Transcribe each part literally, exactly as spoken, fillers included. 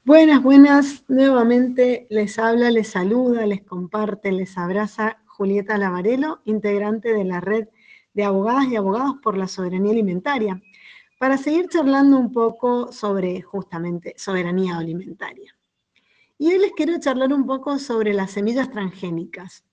Buenas, buenas. Nuevamente les habla, les saluda, les comparte, les abraza Julieta Lavarello, integrante de la red de abogadas y abogados por la soberanía alimentaria, para seguir charlando un poco sobre justamente soberanía alimentaria. Y hoy les quiero charlar un poco sobre las semillas transgénicas.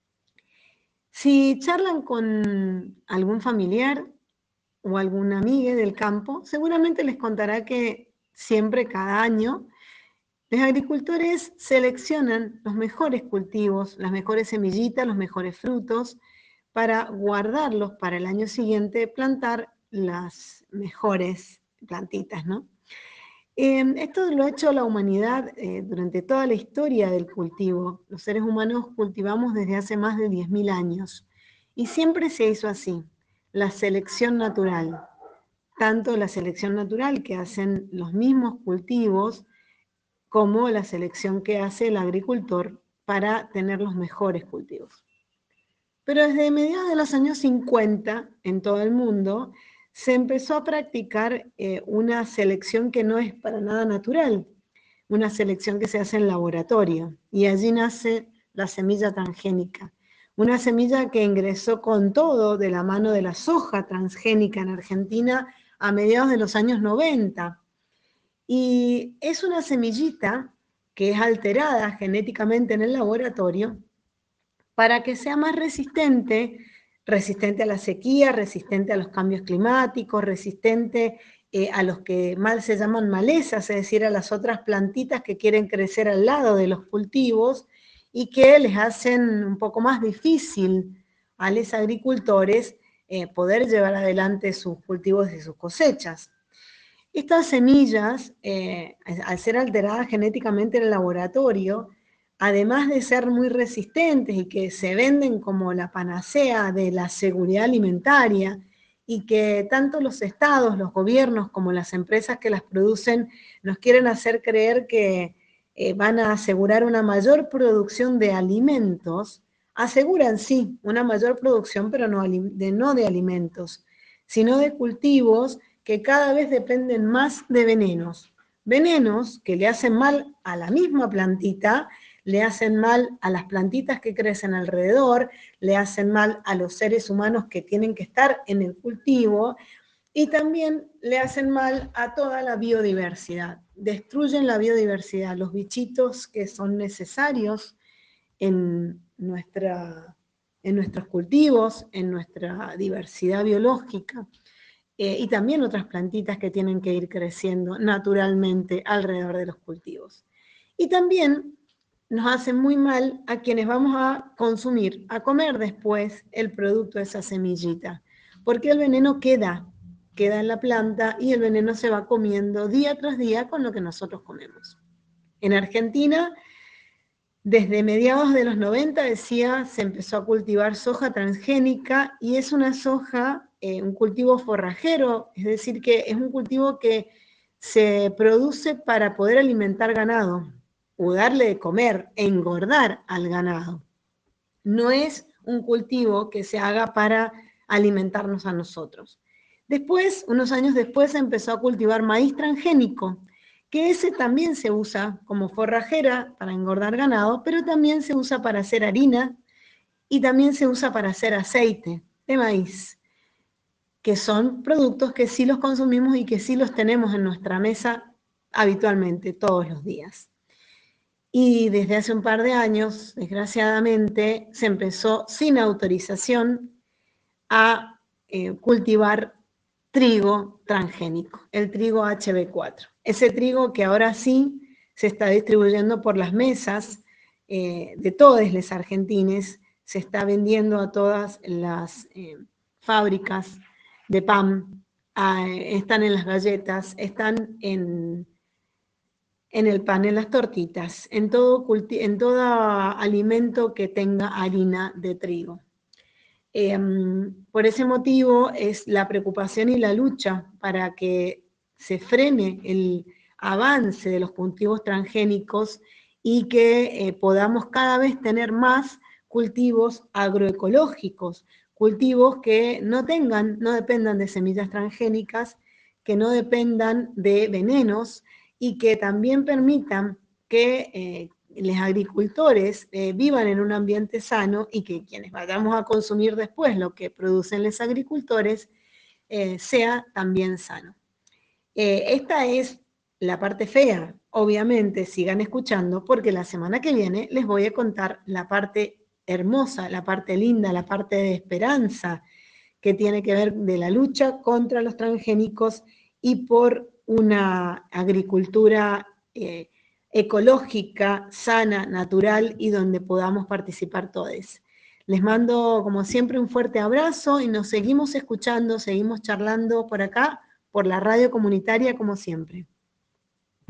Si charlan con algún familiar o alguna amiga del campo, seguramente les contará que siempre, cada año, los agricultores seleccionan los mejores cultivos, las mejores semillitas, los mejores frutos, para guardarlos para el año siguiente, plantar las mejores plantitas, ¿no? Eh, esto lo ha hecho la humanidad eh, durante toda la historia del cultivo. Los seres humanos cultivamos desde hace más de diez mil años y siempre se hizo así, la selección natural. Tanto la selección natural que hacen los mismos cultivos como la selección que hace el agricultor para tener los mejores cultivos. Pero desde mediados de los años cincuenta, en todo el mundo, se empezó a practicar eh, una selección que no es para nada natural, una selección que se hace en laboratorio, y allí nace la semilla transgénica, una semilla que ingresó con todo de la mano de la soja transgénica en Argentina a mediados de los años noventa. Y es una semillita que es alterada genéticamente en el laboratorio para que sea más resistente, resistente a la sequía, resistente a los cambios climáticos, resistente eh, a los que mal se llaman malezas, es decir, a las otras plantitas que quieren crecer al lado de los cultivos y que les hacen un poco más difícil a los agricultores eh, poder llevar adelante sus cultivos y sus cosechas. Estas semillas, eh, al ser alteradas genéticamente en el laboratorio, además de ser muy resistentes y que se venden como la panacea de la seguridad alimentaria, y que tanto los estados, los gobiernos, como las empresas que las producen nos quieren hacer creer que eh, van a asegurar una mayor producción de alimentos, aseguran sí, una mayor producción, pero no de, no de alimentos, sino de cultivos que cada vez dependen más de venenos. Venenos que le hacen mal a la misma plantita, le hacen mal a las plantitas que crecen alrededor, le hacen mal a los seres humanos que tienen que estar en el cultivo y también le hacen mal a toda la biodiversidad. Destruyen la biodiversidad, los bichitos que son necesarios en, nuestra, en nuestros cultivos, en nuestra diversidad biológica. Eh, y también otras plantitas que tienen que ir creciendo naturalmente alrededor de los cultivos. Y también nos hace muy mal a quienes vamos a consumir, a comer después el producto de esa semillita, porque el veneno queda, queda en la planta y el veneno se va comiendo día tras día con lo que nosotros comemos. En Argentina, desde mediados de los noventa, decía, se empezó a cultivar soja transgénica y es una soja, eh, un cultivo forrajero, es decir, que es un cultivo que se produce para poder alimentar ganado o darle de comer, engordar al ganado. No es un cultivo que se haga para alimentarnos a nosotros. Después, unos años después, se empezó a cultivar maíz transgénico, que ese también se usa como forrajera para engordar ganado, pero también se usa para hacer harina y también se usa para hacer aceite de maíz, que son productos que sí los consumimos y que sí los tenemos en nuestra mesa habitualmente, todos los días. Y desde hace un par de años, desgraciadamente, se empezó sin autorización a eh, cultivar trigo transgénico, el trigo H B cuatro. Ese trigo que ahora sí se está distribuyendo por las mesas eh, de todos los argentines, se está vendiendo a todas las eh, fábricas de pan, eh, están en las galletas, están en, en el pan, en las tortitas, en todo, en todo alimento que tenga harina de trigo. Eh, por ese motivo es la preocupación y la lucha para que se frene el avance de los cultivos transgénicos y que eh, podamos cada vez tener más cultivos agroecológicos, cultivos que no tengan, no dependan de semillas transgénicas, que no dependan de venenos, y que también permitan que eh, los agricultores eh, vivan en un ambiente sano y que quienes vayamos a consumir después lo que producen los agricultores eh, sea también sano. Eh, esta es la parte fea. Obviamente sigan escuchando porque la semana que viene les voy a contar la parte hermosa, la parte linda, la parte de esperanza que tiene que ver de la lucha contra los transgénicos y por una agricultura eh, ecológica, sana, natural y donde podamos participar todos. Les mando, como siempre, un fuerte abrazo y nos seguimos escuchando, seguimos charlando por acá, por la radio comunitaria, como siempre.